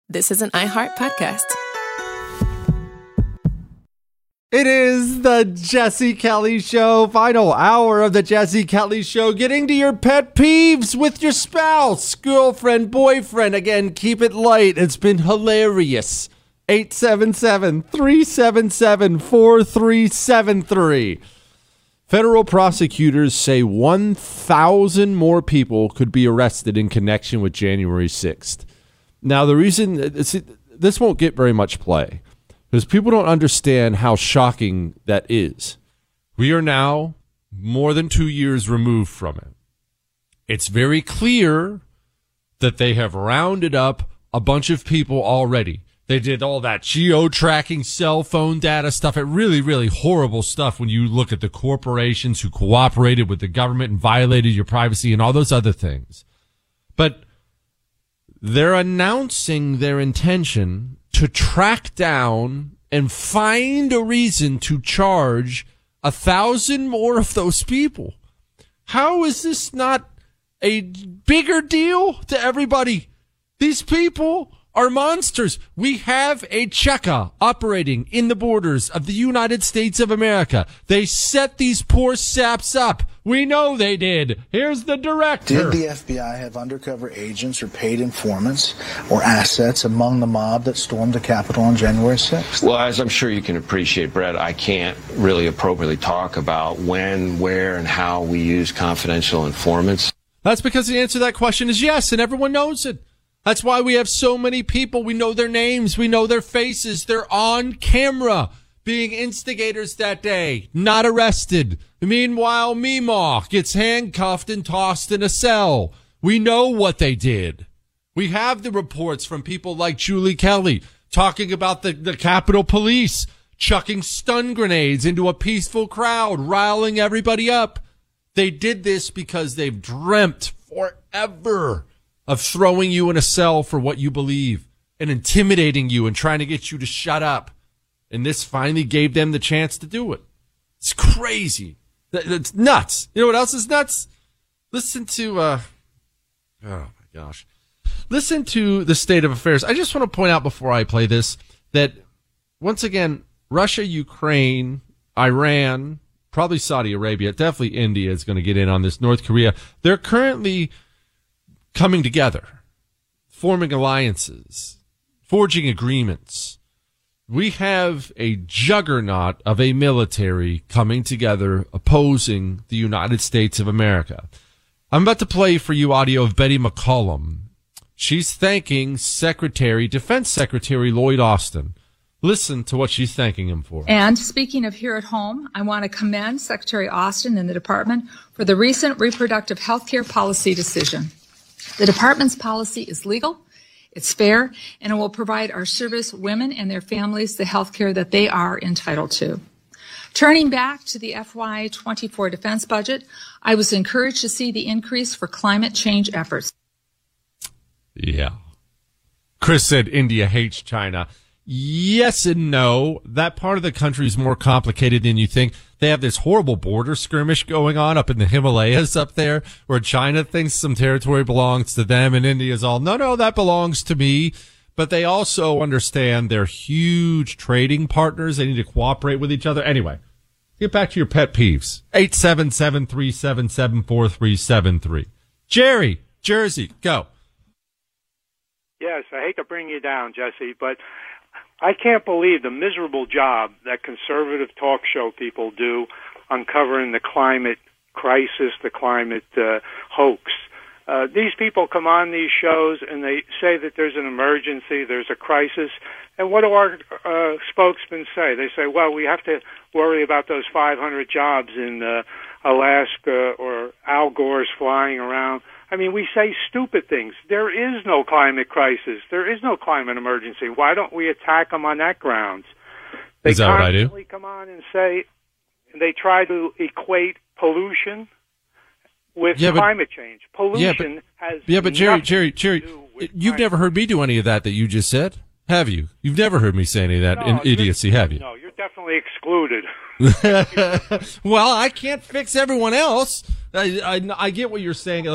This is an iHeart podcast. It is the Jesse Kelly Show, final hour of the Jesse Kelly Show, getting to your pet peeves with your spouse, girlfriend, boyfriend. Again, keep it light. It's been hilarious. 877-377-4373. Federal prosecutors say 1,000 more people could be arrested in connection with January 6th. Now, the reason this won't get very much play because people don't understand how shocking that is. We are now more than 2 years removed from it. It's very clear that they have rounded up a bunch of people already. They did all that geo-tracking cell phone data stuff. It really, really horrible stuff when you look at the corporations who cooperated with the government and violated your privacy and all those other things. But they're announcing their intention to track down and find a reason to charge 1,000 more of those people. How is this not a bigger deal to everybody? These people are monsters. We have a Cheka operating in the borders of the United States of America. They set these poor saps up. We know they did. Here's the director. Did the FBI have undercover agents or paid informants or assets among the mob that stormed the Capitol on January 6th? Well, as I'm sure you can appreciate, Brett, I can't really appropriately talk about when, where, and how we use confidential informants. That's because the answer to that question is yes, and everyone knows it. That's why we have so many people. We know their names. We know their faces. They're on camera being instigators that day, not arrested. Meanwhile, Meemaw gets handcuffed and tossed in a cell. We know what they did. We have the reports from people like Julie Kelly talking about the Capitol Police chucking stun grenades into a peaceful crowd, riling everybody up. They did this because they've dreamt forever of throwing you in a cell for what you believe and intimidating you and trying to get you to shut up. And this finally gave them the chance to do it. It's crazy. It's nuts. You know what else is nuts? Listen to, oh my gosh. Listen to the state of affairs. I just want to point out before I play this that once again, Russia, Ukraine, Iran, probably Saudi Arabia, definitely India is going to get in on this, North Korea. They're currently coming together, forming alliances, forging agreements. We have a juggernaut of a military coming together opposing the United States of America. I'm about to play for you audio of Betty McCollum. She's thanking Defense Secretary Lloyd Austin. Listen to what she's thanking him for. And speaking of here at home, I want to commend Secretary Austin and the department for the recent reproductive health care policy decision. The department's policy is legal, it's fair, and it will provide our service women and their families the health care that they are entitled to. Turning back to the FY24 defense budget, I was encouraged to see the increase for climate change efforts. Yeah. Chris said India hates China. Yes and no. That part of the country is more complicated than you think. They have this horrible border skirmish going on up in the Himalayas up there where China thinks some territory belongs to them and India's all, no, that belongs to me. But they also understand they're huge trading partners. They need to cooperate with each other. Anyway, get back to your pet peeves. 877-377-4373. Jerry, Jersey, go. Yes, I hate to bring you down, Jesse, but I can't believe the miserable job that conservative talk show people do uncovering the climate crisis, the climate hoax. These people come on these shows and they say that there's an emergency, there's a crisis, and what do our spokesmen say? They say, well, we have to worry about those 500 jobs in Alaska or Al Gore's flying around. I mean, we say stupid things. There is no climate crisis. There is no climate emergency. Why don't we attack them on that grounds? They is that what I do? constantly come on and say, they try to equate pollution with climate change. Pollution has but Jerry, you've never heard me do any of that you just said, have you? You've never heard me say any of that idiocy, have you? No, you're definitely excluded. Well, I can't fix everyone else. I get what you're saying. Look,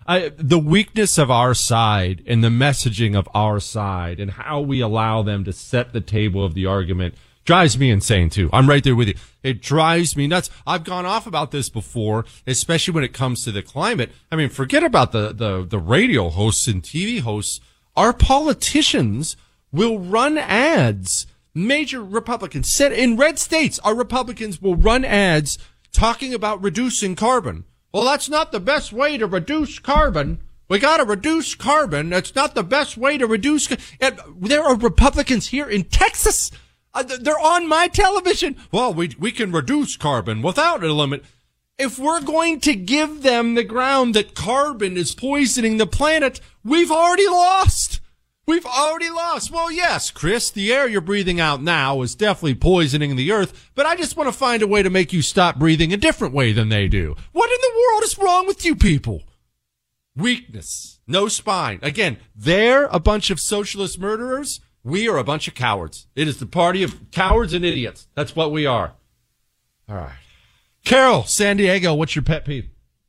The weakness of our side and the messaging of our side and how we allow them to set the table of the argument drives me insane too. I'm right there with you. It drives me nuts. I've gone off about this before, especially when it comes to the climate. I mean, forget about the radio hosts and TV hosts. Our politicians will run ads. Major Republicans said in red states, our Republicans will run ads talking about reducing carbon. Well, that's not the best way to reduce carbon. We got to reduce carbon. That's not the best way to reduce. And there are Republicans here in Texas. They're on my television. Well, we can reduce carbon without a limit. If we're going to give them the ground that carbon is poisoning the planet, we've already lost. We've already lost. Well, yes, Chris, the air you're breathing out now is definitely poisoning the earth, but I just want to find a way to make you stop breathing a different way than they do. What in the world is wrong with you people? Weakness. No spine. Again, they're a bunch of socialist murderers. We are a bunch of cowards. It is the party of cowards and idiots. That's what we are. All right. Carol, San Diego, what's your pet peeve?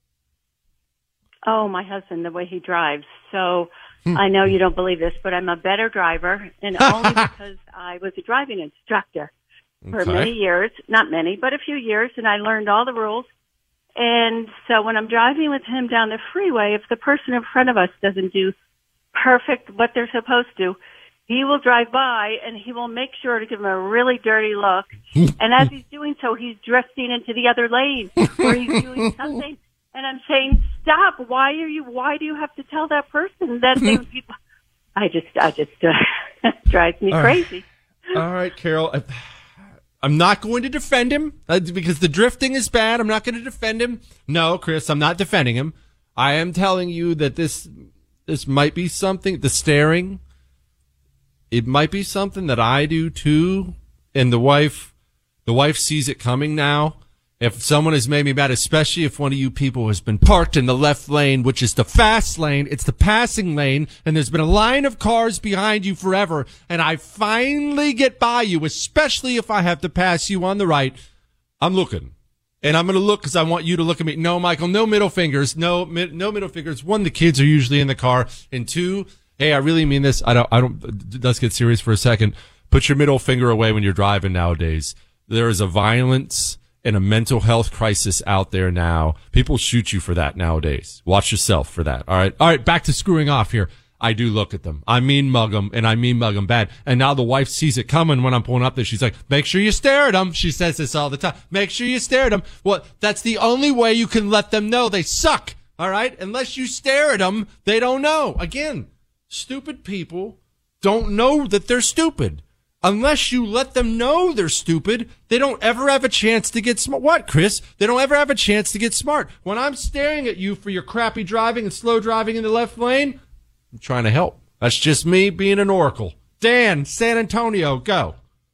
Oh, my husband, the way he drives. So I know you don't believe this, but I'm a better driver, and only because I was a driving instructor for many years. Not many, but a few years, and I learned all the rules. And so when I'm driving with him down the freeway, if the person in front of us doesn't do perfect what they're supposed to, he will drive by and he will make sure to give him a really dirty look. And as he's doing so, he's drifting into the other lane where he's doing something. And I'm saying, stop. Why do you have to tell that person that I just drives me crazy. All right, Carol. I'm not going to defend him because the drifting is bad. I'm not going to defend him. No, Chris, I'm not defending him. I am telling you that this might be something, the staring, it might be something that I do too. And the wife sees it coming now. If someone has made me mad, especially if one of you people has been parked in the left lane, which is the fast lane, it's the passing lane, and there's been a line of cars behind you forever, and I finally get by you, especially if I have to pass you on the right, I'm looking. And I'm going to look because I want you to look at me. No, Michael, no middle fingers. No middle fingers. One, the kids are usually in the car. And two, hey, I really mean this. Let's get serious for a second. Put your middle finger away when you're driving nowadays. There is a violence and a mental health crisis out there now. People shoot you for that nowadays. Watch yourself for that. All right. Back to screwing off here. I do look at them. I mean mug them, and I mean mug them bad. And now the wife sees it coming when I'm pulling up there. She's like, make sure you stare at them. She says this all the time. Make sure you stare at them. Well, that's the only way you can let them know they suck. All right. Unless you stare at them, they don't know. Again, stupid people don't know that they're stupid. Unless you let them know they're stupid, they don't ever have a chance to get smart. What, Chris? They don't ever have a chance to get smart. When I'm staring at you for your crappy driving and slow driving in the left lane, I'm trying to help. That's just me being an oracle. Dan, San Antonio, go.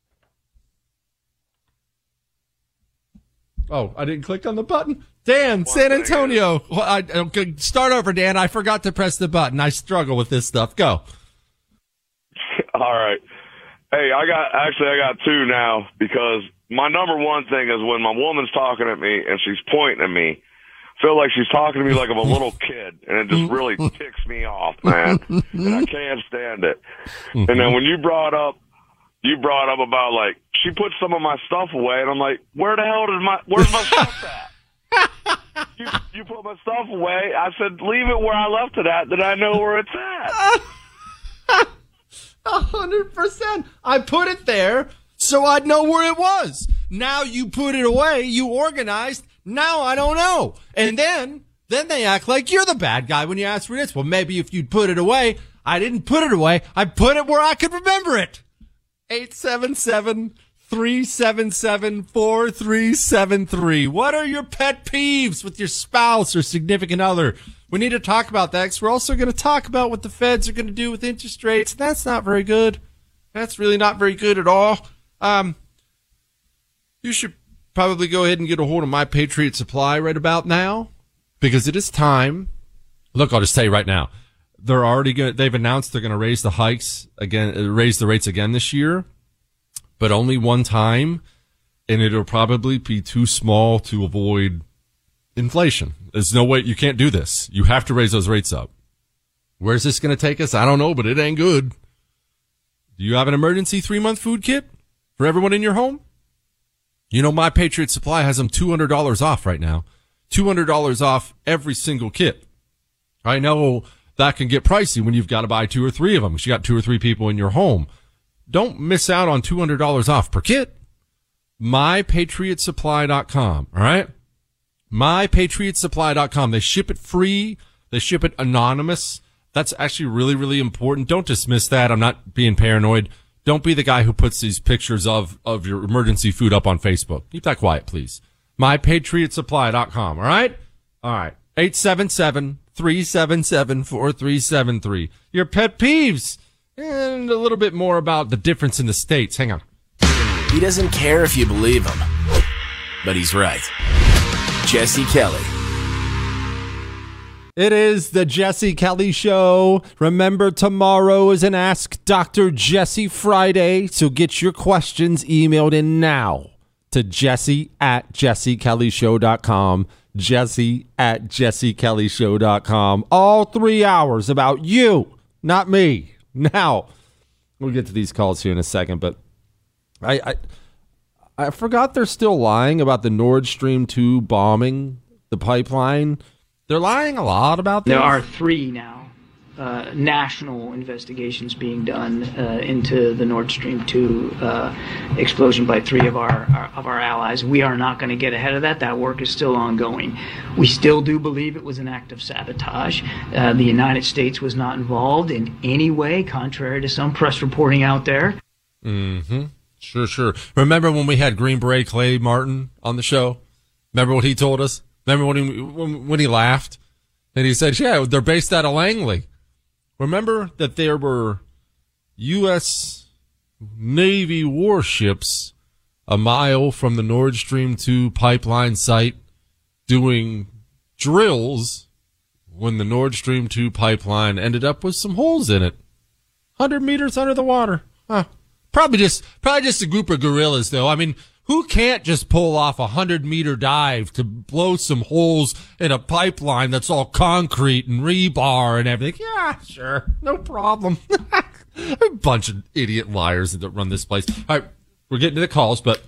Oh, I didn't click on the button. Dan, San Antonio. Start over, Dan. I forgot to press the button. I struggle with this stuff. Go. All right. Hey, I got two now, because my number one thing is when my woman's talking at me and she's pointing at me, I feel like she's talking to me like I'm a little kid, and it just really ticks me off, man. And I can't stand it. And then when you brought up about, like, she put some of my stuff away, and I'm like, where's my stuff at? You put my stuff away. I said, leave it where I left it at, that I know where it's at. 100%. I put it there so I'd know where it was. Now you put it away, you organized. Now I don't know. And then they act like you're the bad guy when you ask for this. Well, maybe if you'd put it away. I didn't put it away. I put it where I could remember it. 877-377-4373. What are your pet peeves with your spouse or significant other? We need to talk about that, because we're also going to talk about what the feds are going to do with interest rates. That's not very good. That's really not very good at all. You should probably go ahead and get a hold of My Patriot Supply right about now, because it is time. Look, I'll just tell you right now. They've announced they're going to raise the rates again this year, but only one time, and it'll probably be too small to avoid inflation. There's no way you can't do this. You have to raise those rates up. Where's this going to take us? I don't know, but it ain't good. Do you have an emergency 3-month food kit for everyone in your home? You know, My Patriot Supply has them $200 off right now. $200 off every single kit. I know that can get pricey when you've got to buy 2 or 3 of them. You got 2 or 3 people in your home. Don't miss out on $200 off per kit. MyPatriotSupply.com. All right. MyPatriotSupply.com. They ship it free. They ship it anonymous. That's actually really, really important. Don't dismiss that. I'm not being paranoid. Don't be the guy who puts these pictures of your emergency food up on Facebook. Keep that quiet, please. MyPatriotSupply.com. All right. All right. 877-377-4373. Your pet peeves and a little bit more about the difference in the states. Hang on. He doesn't care if you believe him, but he's right. Jesse Kelly. It is the Jesse Kelly Show. Remember, tomorrow is an Ask Dr. Jesse Friday, so get your questions emailed in now to jesse@jessekellyshow.com. jesse@jessekellyshow.com. All 3 hours about you, not me. Now, we'll get to these calls here in a second, but I forgot they're still lying about the Nord Stream 2 bombing the pipeline. They're lying a lot about this. There are 3 now national investigations being done into the Nord Stream 2 explosion by 3 of our allies. We are not going to get ahead of that. That work is still ongoing. We still do believe it was an act of sabotage. The United States was not involved in any way, contrary to some press reporting out there. Mm-hmm. Sure. Remember when we had Green Beret Clay Martin on the show? Remember what he told us? Remember when he laughed? And he said, yeah, they're based out of Langley. Remember that there were U.S. Navy warships a mile from the Nord Stream 2 pipeline site doing drills when the Nord Stream 2 pipeline ended up with some holes in it. 100 meters under the water. Huh. Probably just a group of gorillas, though. I mean, who can't just pull off a 100-meter dive to blow some holes in a pipeline that's all concrete and rebar and everything? Yeah, sure. No problem. A bunch of idiot liars that run this place. All right, we're getting to the calls, but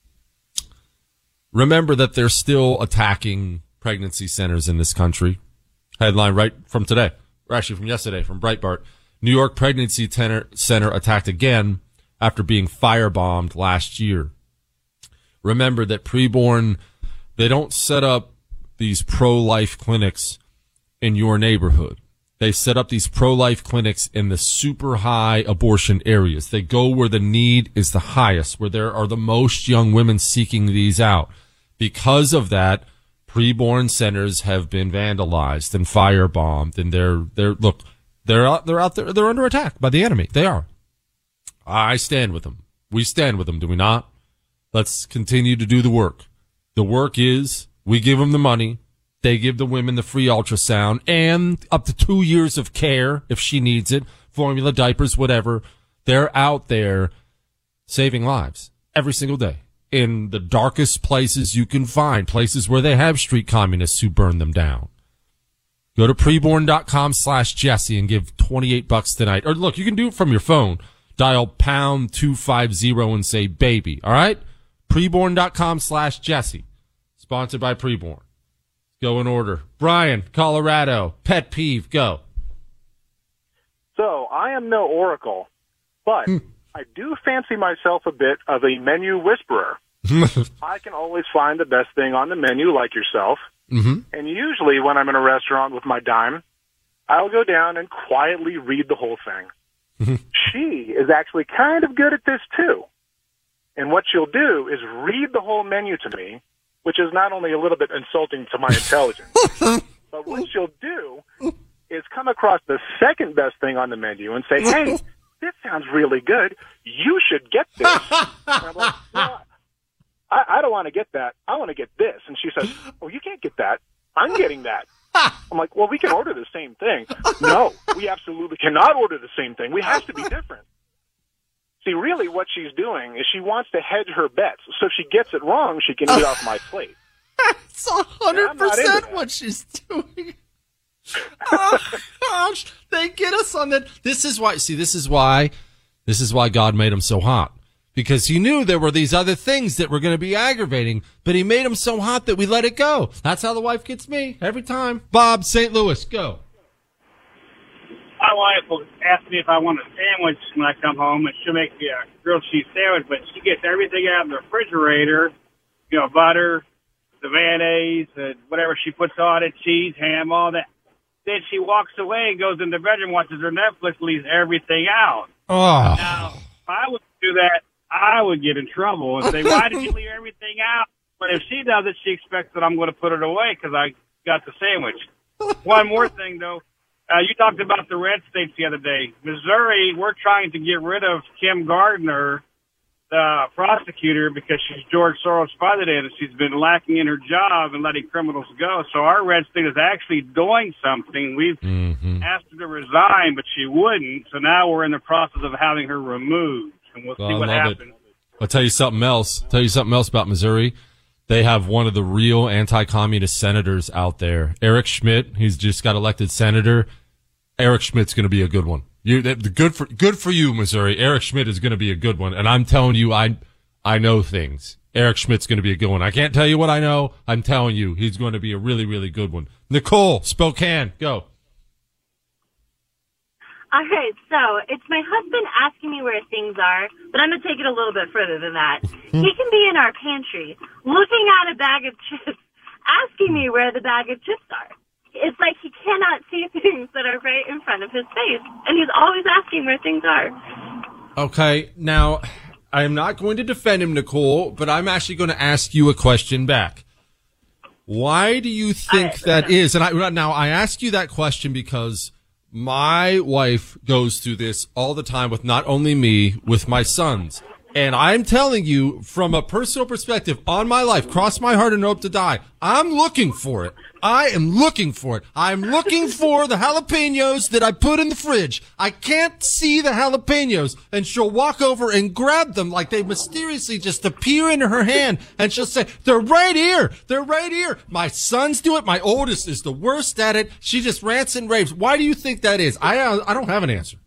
remember that they're still attacking pregnancy centers in this country. Headline right from today, or actually from yesterday, from Breitbart. New York Pregnancy Center attacked again after being firebombed last year. Remember that preborn, they don't set up these pro-life clinics in your neighborhood. They set up these pro-life clinics in the super high abortion areas. They go where the need is the highest, where there are the most young women seeking these out. Because of that, preborn centers have been vandalized and firebombed, and they're out there. They're under attack by the enemy. They are. I stand with them. We stand with them, do we not? Let's continue to do the work. The work is we give them the money. They give the women the free ultrasound and up to 2 years of care if she needs it, formula, diapers, whatever. They're out there saving lives every single day in the darkest places you can find, places where they have street communists who burn them down. Go to preborn.com/Jesse and give $28 tonight. Or look, you can do it from your phone. Dial pound 250 and say baby. All right? Preborn.com/Jesse. Sponsored by Preborn. Go in order. Brian, Colorado. Pet peeve. Go. So, I am no oracle, but I do fancy myself a bit of a menu whisperer. I can always find the best thing on the menu, like yourself. Mm-hmm. And usually when I'm in a restaurant with my dime, I'll go down and quietly read the whole thing. She is actually kind of good at this, too. And what she'll do is read the whole menu to me, which is not only a little bit insulting to my intelligence, but what she'll do is come across the second best thing on the menu and say, hey, this sounds really good. You should get this. And I'm like, no, I don't want to get that. I want to get this. And she says, oh, you can't get that. I'm getting that. I'm like, well, we can order the same thing. No, we absolutely cannot order the same thing. We have to be different. See, really what she's doing is she wants to hedge her bets. So if she gets it wrong, she can eat off my plate. It's 100% what she's doing. Oh, gosh. They get us on that. This is why God made him so hot. Because he knew there were these other things that were going to be aggravating, but he made him so hot that we let it go. That's how the wife gets me every time. Bob, St. Louis, go. My wife will ask me if I want a sandwich when I come home, and she'll make me a grilled cheese sandwich, but she gets everything out of the refrigerator, butter, the mayonnaise, whatever she puts on it, cheese, ham, all that. Then she walks away and goes in the bedroom, watches her Netflix, leaves everything out. Oh. Now, if I would do that, I would get in trouble and say, why did you leave everything out? But if she does it, she expects that I'm going to put it away because I got the sandwich. One more thing, though. You talked about the red states the other day. Missouri, we're trying to get rid of Kim Gardner, the prosecutor, because she's George Soros' father, and she's been lacking in her job and letting criminals go. So our red state is actually doing something. We've asked her to resign, but she wouldn't. So now we're in the process of having her removed, and we'll see what happens. I'll tell you something else. About Missouri. They have one of the real anti-communist senators out there. Eric Schmidt, he's just got elected senator. Eric Schmidt's going to be a good one. Good for you, Missouri. Eric Schmidt is going to be a good one. And I'm telling you, I know things. Eric Schmidt's going to be a good one. I can't tell you what I know. I'm telling you, he's going to be a really, really good one. Nicole, Spokane, go. All right, so it's my husband asking me where things are, but I'm going to take it a little bit further than that. He can be in our pantry, looking at a bag of chips, asking me where the bag of chips are. It's like he cannot see things that are right in front of his face, and he's always asking where things are. Okay, now, I am not going to defend him, Nicole, but I'm actually going to ask you a question back. Why do you think that is? And I ask you that question because my wife goes through this all the time with not only me, with my sons. And I'm telling you, from a personal perspective, on my life, cross my heart and hope to die, I'm looking for it. I am looking for it. I'm looking for the jalapenos that I put in the fridge. I can't see the jalapenos. And she'll walk over and grab them like they mysteriously just appear in her hand. And she'll say, they're right here. They're right here. My sons do it. My oldest is the worst at it. She just rants and raves. Why do you think that is? I don't have an answer.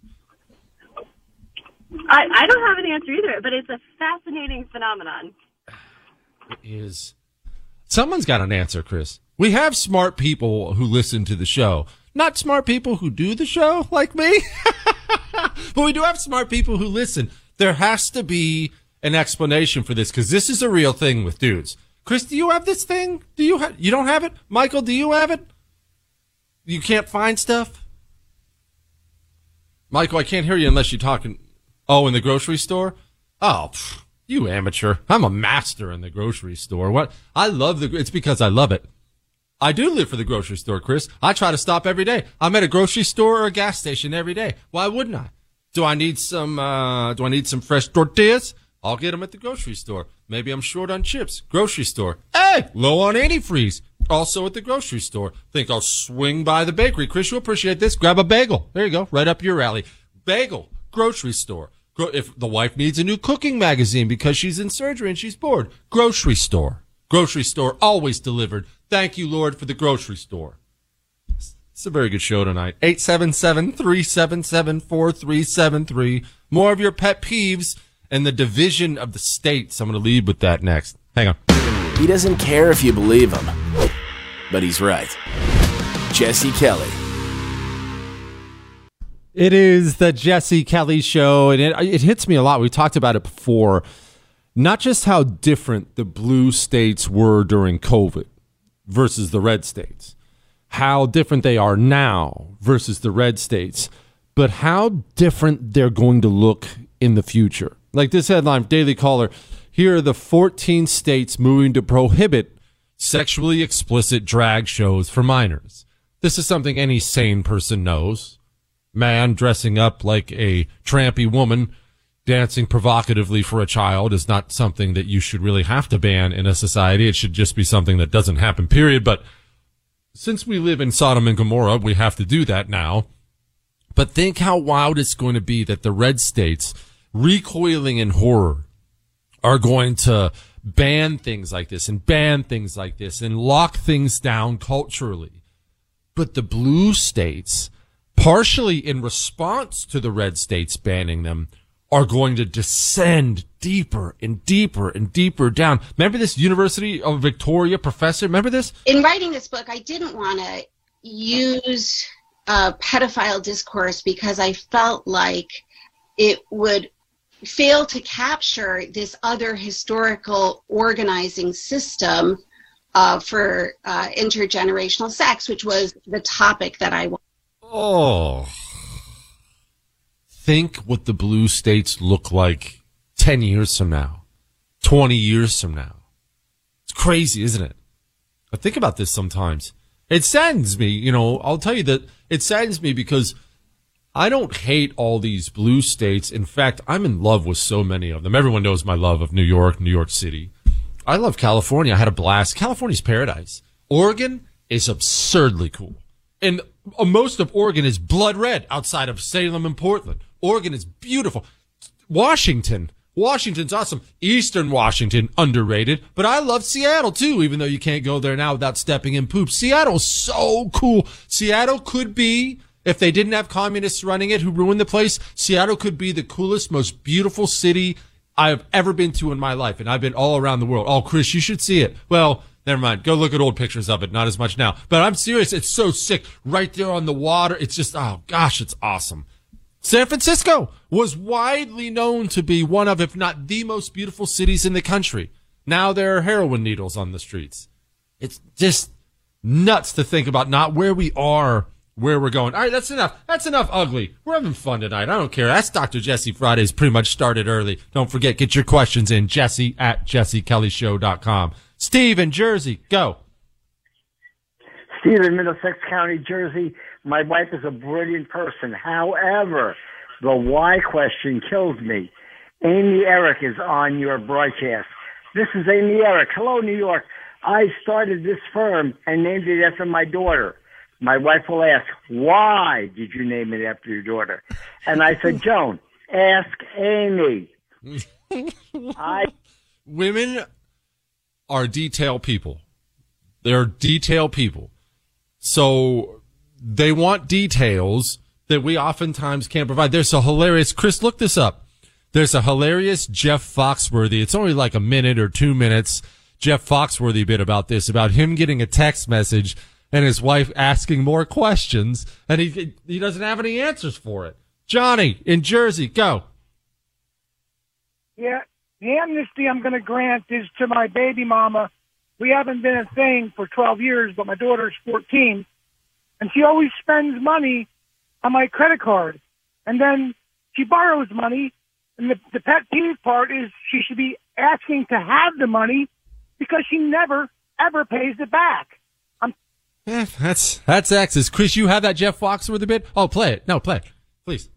I don't have an answer either, but it's a fascinating phenomenon. It is. Someone's got an answer, Chris. We have smart people who listen to the show. Not smart people who do the show, like me. But we do have smart people who listen. There has to be an explanation for this, because this is a real thing with dudes. Chris, do you have this thing? You don't have it? Michael, do you have it? You can't find stuff? Michael, I can't hear you unless you're talking. Oh, in the grocery store? Oh, you amateur. I'm a master in the grocery store. What? I love it's because I love it. I do live for the grocery store, Chris. I try to stop every day. I'm at a grocery store or a gas station every day. Why wouldn't I? Do I need some fresh tortillas? I'll get them at the grocery store. Maybe I'm short on chips. Grocery store. Hey, low on antifreeze. Also at the grocery store. Think I'll swing by the bakery. Chris, you'll appreciate this. Grab a bagel. There you go. Right up your alley. Bagel. Grocery store. If the wife needs a new cooking magazine because she's in surgery and she's bored. Grocery store. Grocery store always delivered. Thank you, Lord, for the grocery store. It's a very good show tonight. 877-377-4373. More of your pet peeves and the division of the states. I'm going to lead with that next. Hang on. He doesn't care if you believe him, but he's right. Jesse Kelly. It is the Jesse Kelly Show, and it hits me a lot. We talked about it before. Not just how different the blue states were during COVID versus the red states, how different they are now versus the red states, but how different they're going to look in the future. Like this headline, Daily Caller, here are the 14 states moving to prohibit sexually explicit drag shows for minors. This is something any sane person knows. Man dressing up like a trampy woman dancing provocatively for a child is not something that you should really have to ban in a society. It should just be something that doesn't happen, period. But since we live in Sodom and Gomorrah, we have to do that now. But think how wild it's going to be that the red states, recoiling in horror, are going to ban things like this and ban things like this and lock things down culturally. But the blue states, partially in response to the red states banning them, are going to descend deeper and deeper and deeper down. Remember this University of Victoria professor? Remember this? In writing this book, I didn't want to use pedophile discourse because I felt like it would fail to capture this other historical organizing system for intergenerational sex, which was the topic that I wanted. Oh. Think what the blue states look like 10 years from now, 20 years from now. It's crazy, isn't it? I think about this sometimes. It saddens me, I'll tell you that it saddens me because I don't hate all these blue states. In fact, I'm in love with so many of them. Everyone knows my love of New York City. I love California. I had a blast. California's paradise. Oregon is absurdly cool. And most of Oregon is blood red outside of Salem and Portland. Oregon is beautiful. Washington's awesome. Eastern Washington, underrated. But I love Seattle, too, even though you can't go there now without stepping in poop. Seattle's so cool. Seattle could be, if they didn't have communists running it who ruined the place, Seattle could be the coolest, most beautiful city I've ever been to in my life. And I've been all around the world. Oh, Chris, you should see it. Well, never mind. Go look at old pictures of it. Not as much now. But I'm serious. It's so sick. Right there on the water. It's just, oh, gosh, it's awesome. San Francisco was widely known to be one of, if not the most beautiful cities in the country. Now there are heroin needles on the streets. It's just nuts to think about not where we are, where we're going. All right, that's enough. That's enough ugly. We're having fun tonight. I don't care. That's Dr. Jesse Fridays pretty much started early. Don't forget, get your questions in, jesse@jessekellyshow.com. Steve in Jersey, go. Steve in Middlesex County, Jersey. My wife is a brilliant person. However, the why question kills me. Amy Eric is on your broadcast. This is Amy Eric. Hello, New York. I started this firm and named it after my daughter. My wife will ask, why did you name it after your daughter? And I said, Joan, ask Amy. Women are detail people. They're detail people. So they want details that we oftentimes can't provide. There's a hilarious, Chris, look this up. There's a hilarious Jeff Foxworthy. It's only like a minute or 2 minutes. Jeff Foxworthy bit about this, about him getting a text message and his wife asking more questions, and he doesn't have any answers for it. Johnny in Jersey, go. Yeah, the amnesty I'm going to grant is to my baby mama. We haven't been a thing for 12 years, but my daughter's 14, and she always spends money on my credit card, and then she borrows money, and the pet peeve part is she should be asking to have the money because she never, ever pays it back. Yeah, that's X's. Chris, you have that Jeff Foxworthy bit? Oh, play it. No, play it. Please.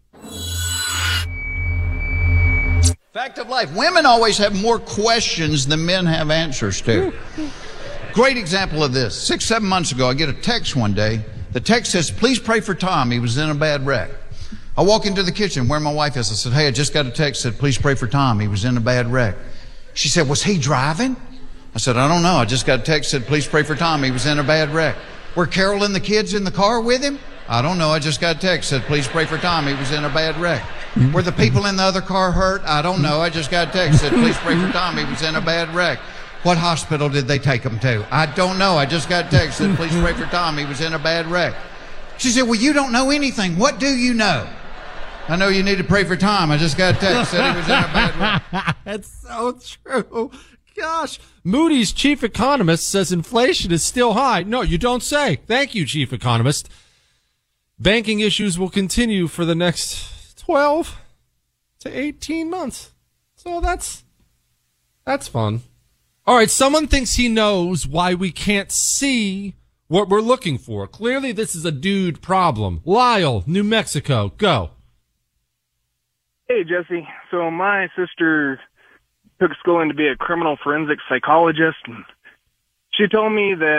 Fact of life. Women always have more questions than men have answers to. Great example of this. 6-7 months ago, I get a text one day. The text says, please pray for Tom. He was in a bad wreck. I walk into the kitchen where my wife is. I said, hey, I just got a text that said, please pray for Tom. He was in a bad wreck. She said, was he driving? I said, I don't know. I just got a text that said, please pray for Tom. He was in a bad wreck. Were Carol and the kids in the car with him? I don't know. I just got a text that said, please pray for Tom. He was in a bad wreck. Were the people in the other car hurt? I don't know. I just got a text that said, please pray for Tom. He was in a bad wreck. What hospital did they take him to? I don't know. I just got a text that said, please pray for Tom. He was in a bad wreck. She said, well, you don't know anything. What do you know? I know you need to pray for Tom. I just got a text that said he was in a bad wreck. That's so true. Gosh, Moody's chief economist says inflation is still high. No, you don't say. Thank you, chief economist. Banking issues will continue for the next 12 to 18 months. So that's fun. All right, someone thinks he knows why we can't see what we're looking for. Clearly, this is a dude problem. Lyle, New Mexico, go. Hey, Jesse. So my sister took schooling to be a criminal forensic psychologist, and she told me that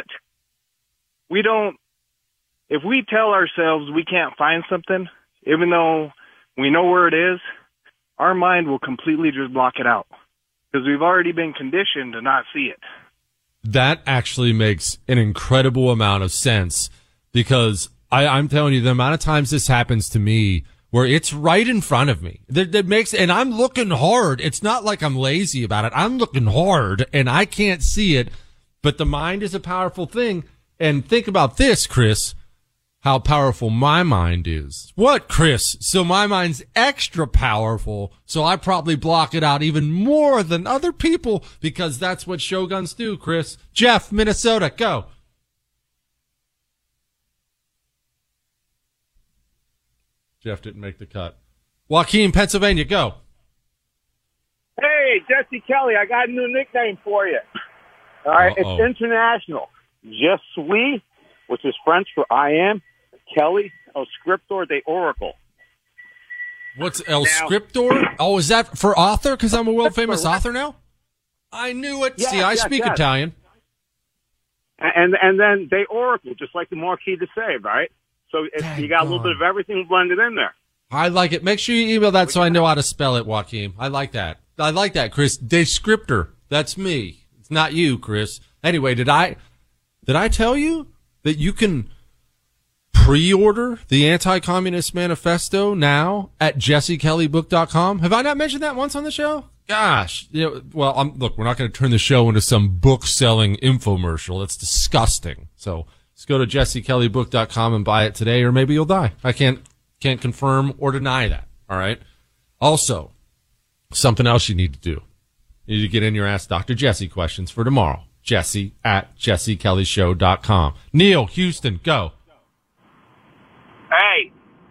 if we tell ourselves we can't find something, even though we know where it is, our mind will completely just block it out. because we've already been conditioned to not see it. That actually makes an incredible amount of sense, because I'm telling you, the amount of times this happens to me where it's right in front of me, and I'm looking hard. It's not like I'm lazy about it. I'm looking hard and I can't see it, but the mind is a powerful thing. And think about this, Chris, how powerful my mind is. What, Chris? So my mind's extra powerful, so I probably block it out even more than other people, because that's what Shoguns do, Chris. Jeff, Minnesota, go. Jeff didn't make the cut. Joaquin, Pennsylvania, go. Hey, Jesse Kelly, I got a new nickname for you. All right, It's international. Je suis, which is French for I am, Kelly, El Scriptor de Oracle. What's El Scriptor? Oh, is that for author? Because I'm a world-famous author now? I knew it. Yes, See, I speak Italian. And then de Oracle, just like the Marquis de Sade, right? So you got a little bit of everything blended in there. I like it. Make sure you email that so I know how to spell it, Joaquin. I like that. I like that, Chris. Descriptor. That's me. It's not you, Chris. Anyway, did I tell you that you can pre-order the Anti-Communist Manifesto now at jessekellybook.com? Have I not mentioned that once on the show? Gosh. Look, we're not going to turn the show into some book-selling infomercial. That's disgusting. So just go to jessekellybook.com and buy it today, or maybe you'll die. I can't confirm or deny that. All right. Also, something else you need to do. You need to get in your Ask Dr. Jesse questions for tomorrow. Jesse at jessekellyshow.com. Neil, Houston, go. Hey,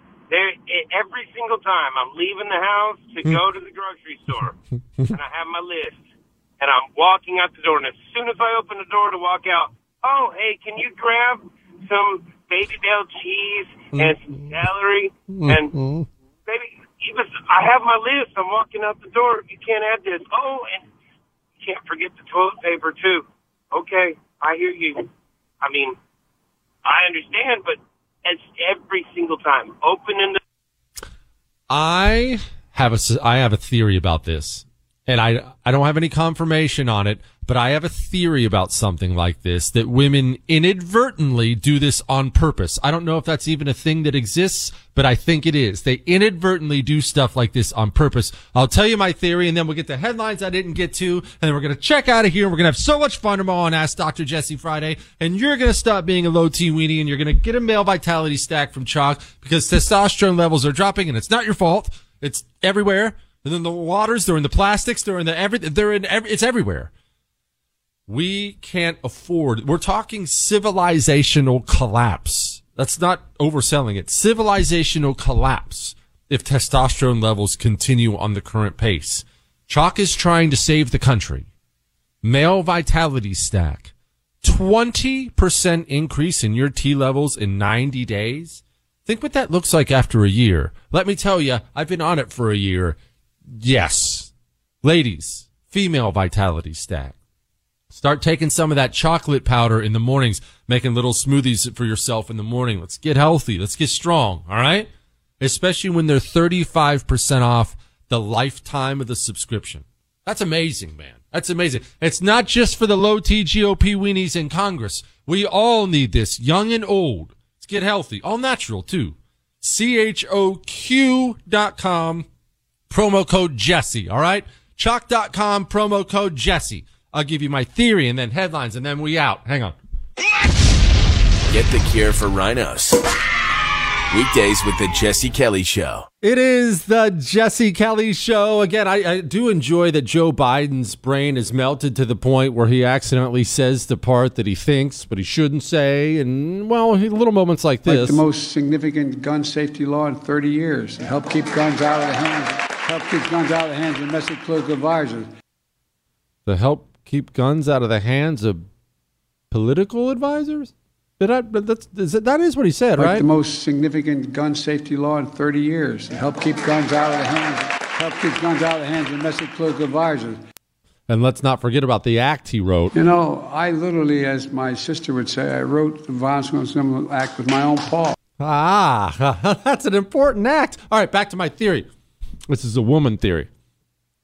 every single time I'm leaving the house to go to the grocery store, and I have my list, and I'm walking out the door, and as soon as I open the door to walk out, oh, hey, can you grab some Baby Bell cheese and some celery? And baby, I have my list. I'm walking out the door. You can't add this. Oh, and you can't forget the toilet paper, too. Okay, I hear you. I mean, I understand, but it's every single time. Opening the... I have a theory about this, and I don't have any confirmation on it, but I have a theory about something like this, that women inadvertently do this on purpose. I don't know if that's even a thing that exists, but I think it is. They inadvertently do stuff like this on purpose. I'll tell you my theory, and then we'll get the headlines I didn't get to, and then we're going to check out of here, and we're going to have so much fun tomorrow on Ask Dr. Jesse Friday, and you're going to stop being a low-T weenie, and you're going to get a male vitality stack from Chalk, because testosterone levels are dropping, and it's not your fault. It's everywhere. And then the waters, they're in the plastics, they're in it's everywhere. We can't afford, we're talking civilizational collapse. That's not overselling it. Civilizational collapse if testosterone levels continue on the current pace. Chalk is trying to save the country. Male vitality stack. 20% increase in your T levels in 90 days. Think what that looks like after a year. Let me tell you, I've been on it for a year. Yes. Ladies, female vitality stack. Start taking some of that chocolate powder in the mornings, making little smoothies for yourself in the morning. Let's get healthy. Let's get strong. All right? Especially when they're 35% off the lifetime of the subscription. That's amazing, man. That's amazing. It's not just for the low-T GOP weenies in Congress. We all need this, young and old. Let's get healthy. All natural, too. CHOQ.com, promo code Jesse. All right? Chalk.com, promo code Jesse. I'll give you my theory and then headlines, and then we out. Hang on. Get the cure for rhinos. Weekdays with the Jesse Kelly Show. It is the Jesse Kelly Show. Again, I do enjoy that Joe Biden's brain is melted to the point where he accidentally says the part that he thinks, but he shouldn't say. And, well, little moments like this. Like the most significant gun safety law in 30 years. To help keep guns out of the hands of domestic political advisors. To help keep guns out of the hands of political advisors? That is what he said, like right? The most significant gun safety law in 30 years. To help keep guns out of the hands of domestic political advisors. And let's not forget about the act he wrote. You know, I literally, as my sister would say, I wrote the Violence Against Women Act with my own paw. Ah, that's an important act. All right, back to my theory. This is a woman theory.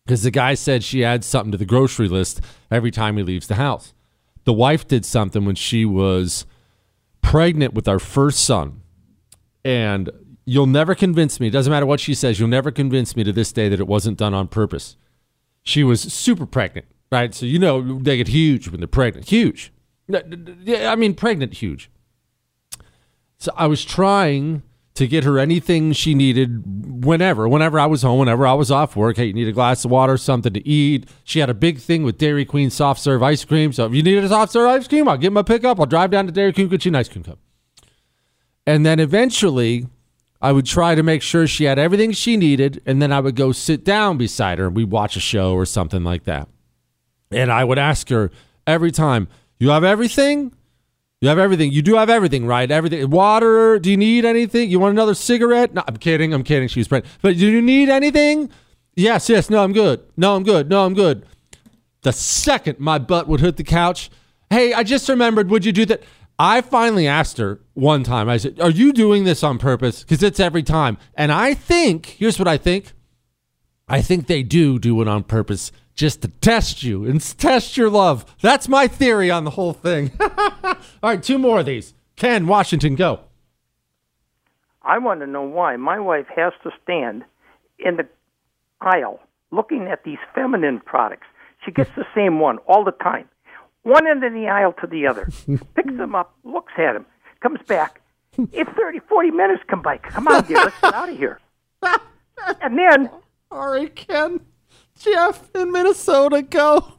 because the guy said she adds something to the grocery list every time he leaves the house. The wife did something when she was pregnant with our first son. And you'll never convince me, it doesn't matter what she says, you'll never convince me to this day that it wasn't done on purpose. She was super pregnant, right? So they get huge when they're pregnant. Huge. I mean, pregnant, huge. So I was trying to get her anything she needed whenever I was home, whenever I was off work. Hey, you need a glass of water, something to eat. She had a big thing with Dairy Queen soft serve ice cream. So if you need a soft serve ice cream, I'll get my pickup. I'll drive down to Dairy Queen, get you an ice cream cup. And then eventually I would try to make sure she had everything she needed. And then I would go sit down beside her and we'd watch a show or something like that. And I would ask her every time, you have everything? You have everything. You do have everything, right? Everything. Water. Do you need anything? You want another cigarette? No, I'm kidding. She was pregnant. But do you need anything? Yes. No, I'm good. No, I'm good. The second my butt would hit the couch, hey, I just remembered, would you do that? I finally asked her one time. I said, are you doing this on purpose? Because it's every time. And I think, here's what I think. I think they do it on purpose just to test you and test your love. That's my theory on the whole thing. All right, 2 more of these. Ken, Washington, go. I want to know why my wife has to stand in the aisle looking at these feminine products. She gets the same one all the time. One end of the aisle to the other. Picks them up, looks at them, comes back. It's 30, 40 minutes come by. Come on, dear, let's get out of here. And then... All right, Ken. Jeff in Minnesota, go.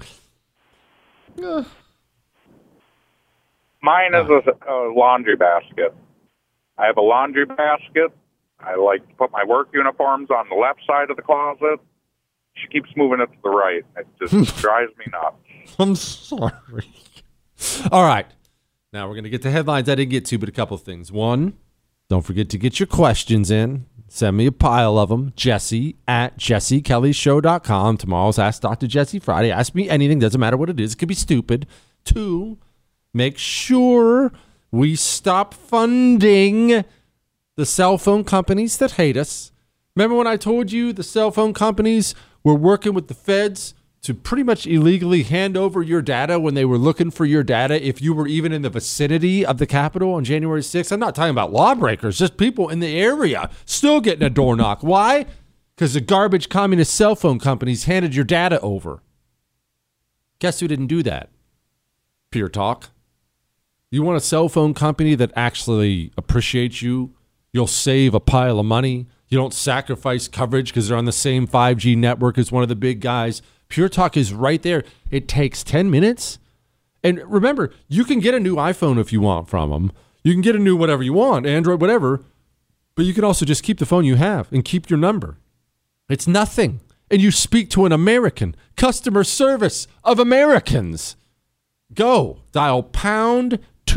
Mine is a laundry basket. I have a laundry basket. I like to put my work uniforms on the left side of the closet. She keeps moving it to the right. It just drives me nuts. I'm sorry. All right. Now we're going to get to headlines I didn't get to, but a couple of things. One, don't forget to get your questions in. Send me a pile of them. Jesse at jessekellyshow.com. Tomorrow's Ask Dr. Jesse Friday. Ask me anything. Doesn't matter what it is. It could be stupid. 2, make sure we stop funding the cell phone companies that hate us. Remember when I told you the cell phone companies were working with the feds to pretty much illegally hand over your data when they were looking for your data if you were even in the vicinity of the Capitol on January 6th? I'm not talking about lawbreakers, just people in the area still getting a door knock. Why? Because the garbage communist cell phone companies handed your data over. Guess who didn't do that? Pure Talk. You want a cell phone company that actually appreciates you? You'll save a pile of money. You don't sacrifice coverage because they're on the same 5G network as one of the big guys. Pure Talk is right there. It takes 10 minutes. And remember, you can get a new iPhone if you want from them. You can get a new whatever you want, Android, whatever. But you can also just keep the phone you have and keep your number. It's nothing. And you speak to an American. Customer service of Americans. Go. Dial pound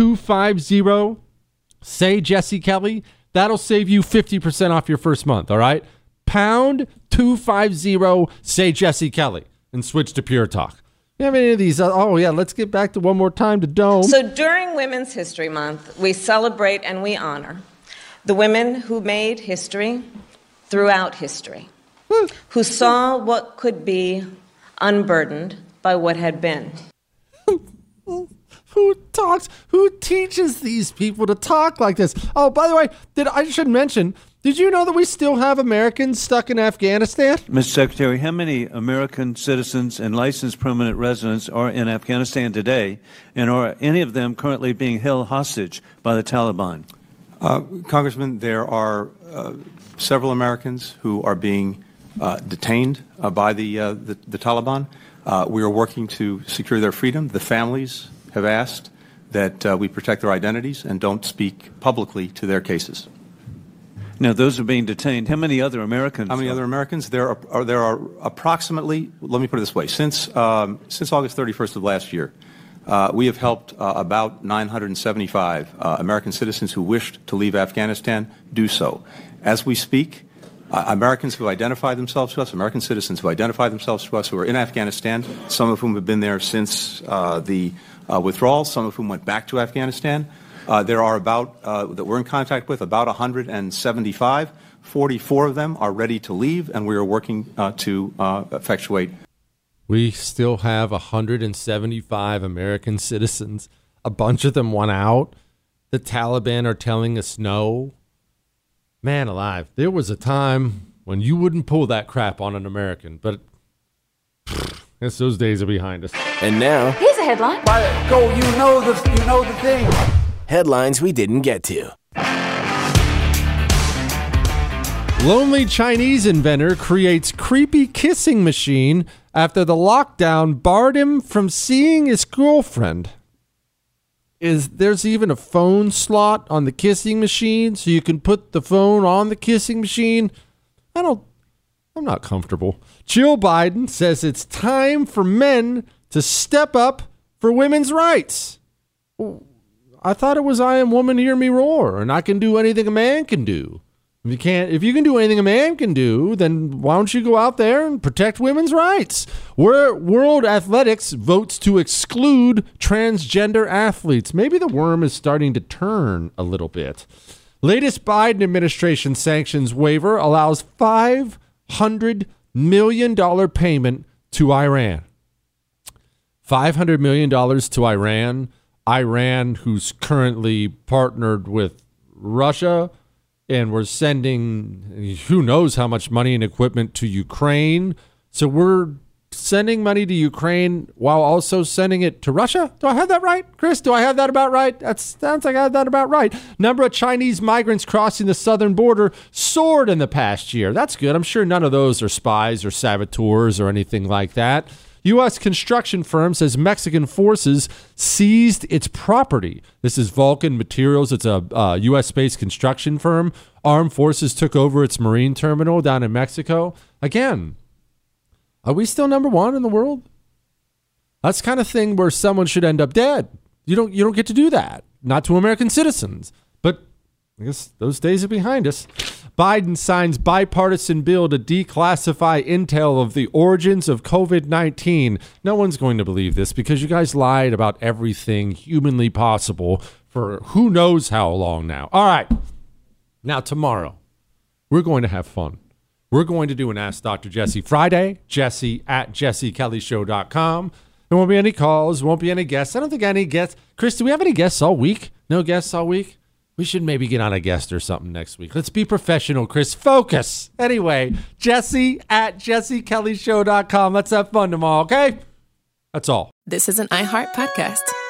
250. Say Jesse Kelly. That'll save you 50% off your first month, all right? Pound 250. Say Jesse Kelly. And switch to Pure Talk. You have any of these? Let's get back to one more time to Dome. So during Women's History Month, we celebrate and we honor the women who made history throughout history, who saw what could be unburdened by what had been. Who teaches these people to talk like this? Oh, by the way, I should mention, did you know that we still have Americans stuck in Afghanistan? Mr. Secretary, how many American citizens and licensed permanent residents are in Afghanistan today, and are any of them currently being held hostage by the Taliban? Congressman, there are several Americans who are being detained by the Taliban. We are working to secure their freedom. The families have asked that we protect their identities and don't speak publicly to their cases. Now, those are being detained. How many other Americans? How many other Americans? There are approximately, let me put it this way, since August 31st of last year, we have helped about 975 American citizens who wished to leave Afghanistan do so. As we speak, Americans who identify themselves to us, American citizens who identify themselves to us who are in Afghanistan, some of whom have been there since the withdrawal, some of whom went back to Afghanistan. There are about, that we're in contact with, about 175 44 of them are ready to leave, and we are working to effectuate. We still have 175 American citizens. A bunch of them want out. The Taliban are telling us no. Man alive, there was a time when you wouldn't pull that crap on an American, but I guess those days are behind us. And now, Here's a headline. Go, you know the thing. headlines we didn't get to. Lonely Chinese inventor creates creepy kissing machine after the lockdown barred him from seeing his girlfriend. There's even a phone slot on the kissing machine so you can put the phone on the kissing machine? I'm not comfortable. Jill Biden says it's time for men to step up for women's rights. I thought it was I am woman, hear me roar, and I can do anything a man can do. If you can do anything a man can do, then why don't you go out there and protect women's rights? World Athletics votes to exclude transgender athletes. Maybe the worm is starting to turn a little bit. Latest Biden administration sanctions waiver allows $500 million payment to Iran. $500 million to Iran. Iran, who's currently partnered with Russia, and we're sending who knows how much money and equipment to Ukraine. So we're sending money to Ukraine while also sending it to Russia. Do I have that right, Chris? Do I have that about right? That sounds like I have that about right. Number of Chinese migrants crossing the southern border soared in the past year. That's good. I'm sure none of those are spies or saboteurs or anything like that. U.S. construction firm says Mexican forces seized its property. This is Vulcan Materials. It's a U.S.-based construction firm. Armed forces took over its marine terminal down in Mexico. Again, are we still number one in the world? That's the kind of thing where someone should end up dead. You don't get to do that. Not to American citizens. But I guess those days are behind us. Biden signs bipartisan bill to declassify intel of the origins of COVID-19. No one's going to believe this because you guys lied about everything humanly possible for who knows how long now. All right. Now, tomorrow, we're going to have fun. We're going to do an Ask Dr. Jesse Friday, jesse@jessekellyshow.com. There won't be any calls, won't be any guests. I don't think any guests. Chris, do we have any guests all week? No guests all week? We should maybe get on a guest or something next week. Let's be professional, Chris. Focus. Anyway, jesse@jessekellyshow.com. Let's have fun tomorrow, okay? That's all. This is an iHeart podcast.